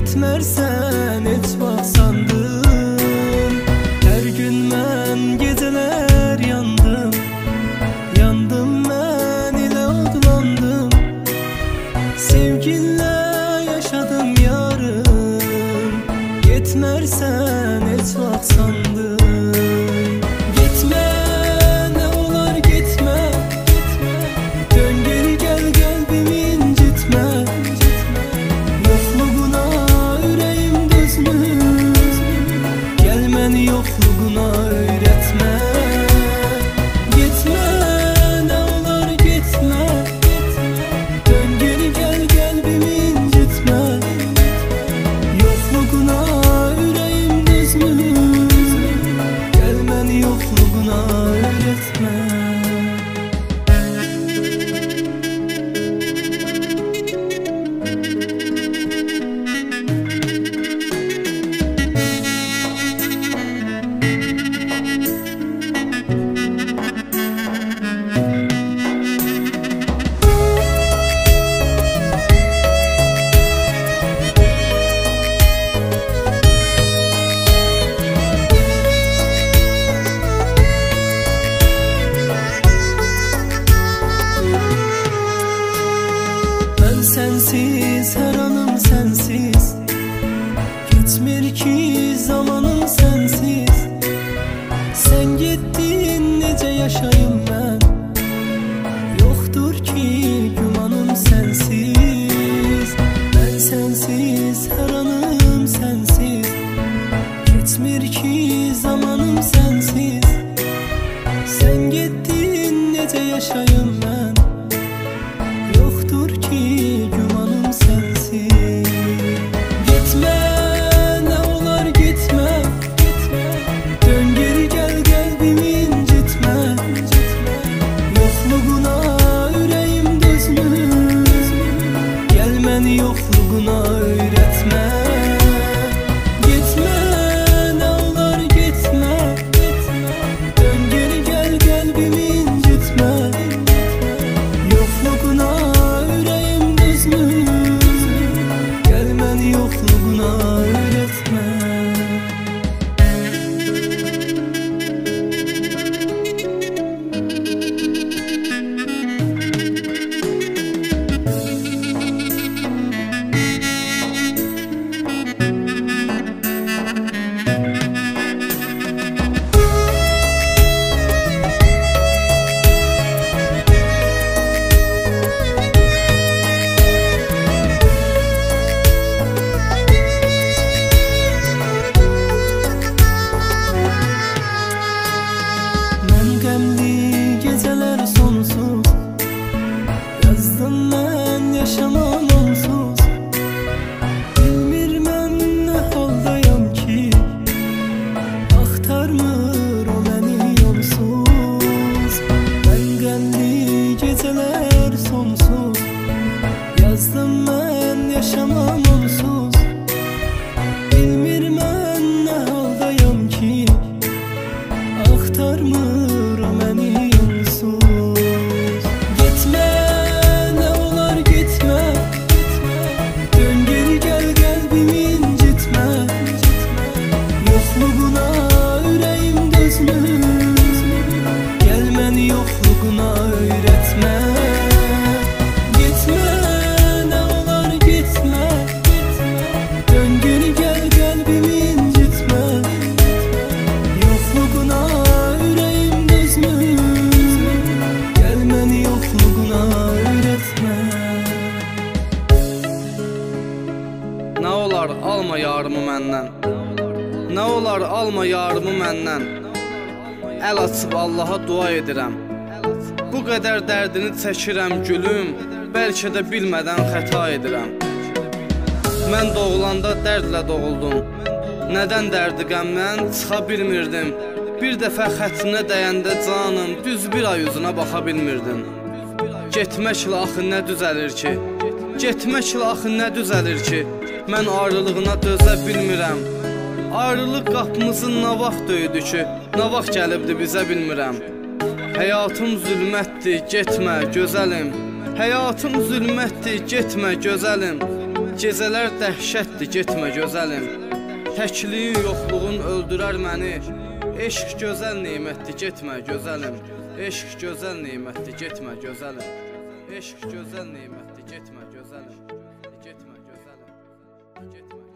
Getmərsən heç vaxt sandım. Hər gün mən gecələr yandım. Yandım mən ilə odlandım. Sevginlə yaşadım yarım. Getmərsən heç vaxt sandım. Getmə nə olar getmə. Dön geri gəl qəlbimi incitmə. Yoxluğuna ürəyim dözmür. Gəl məni yoxluğuna öyrətmə. Getmə nə olar getmə. Dön geri gəl qəlbimi incitmə. Yoxluğuna ürəyim dözmür. Gəl məni yoxluğuna öyrətmə. Sensiz her anım sensiz. Geçmir ki zamanım sensiz. Sen gittin nece yaşayım ben. Yoktur ki gümanım sensiz. Ben sensiz her anım sensiz. Geçmir ki zamanım sensiz. Sen gittin nece yaşayım ben. Yoktur ki gümanım sensiz. Gitme ne olar gitme. Dön geri gel qəlbimi incitmə. Yoxluğuna ürəyim dözmür. Gəl məni yoxluğuna öyrətmə. Gitmə nə olar getmə. Dön geri gəl qəlbimi incitmə. Yoxluğuna ürəyim dözmür. Gəl məni yoxluğuna öyrətmə. Geceler sonsuz. Yazdım mən yaşamam onsuz. Bilmirəm nə haldayam ki. Axtarmır o məni yolsuz. Mən qəmli geceler sonsuz. Yazdım mən yaşamam onsuz. Bilmirəm nə haldayam ki. Axtarmır o məni yolsuz. Getmə nə olar getmə. Dön geri gəl qəlbimi incitmə. Yoxluğuna ürəyim dözmür. Gəl məni yoxluğuna öyrətmə. Getmə nə olar getmə. Dön geri gəl qəlbimi incitmə. Yoxluğuna ürəyim dözmür. Gəl məni yoxluğuna öyrətmə. Nə olar alma yarımı məndən. Nə olar alma yarımı məndən. Əl açıb Allaha dua edirəm. Bu qədər dərdini çəkirəm gülüm. Bəlkə də bilmədən xəta edirəm. Mən doğulanda dərdlə doğuldum. Nədən dərdi qəmdən çıxa bilmirdim. Bir dəfə xətrinə dəyəndə canım düz bir ay üzünə baxa bilmirdim. Getməklə axı nə düzəlir ki. Getməklə axı nə düzəlir ki. Mən ayrılığına dözə bilmirəm. Ayrılıq qapımızı nə vaxt döydü ki. Nə vaxt gəlibdi bizə bilmirəm. Həyatım zülmətdir, getmə gözəlim. Həyatım zülmətdir, getmə gözəlim. Gecələr dəhşətdir, getmə gözəlim. Təkliyin, yoxluğun öldürər məni. Eşq gözəl nemətdir, getmə gözəlim. Eşq gözəl nemətdir, getmə gözəlim. Eşq gözəl nemətdir, getmə gözəlim. Getmə gözəlim. Getmə.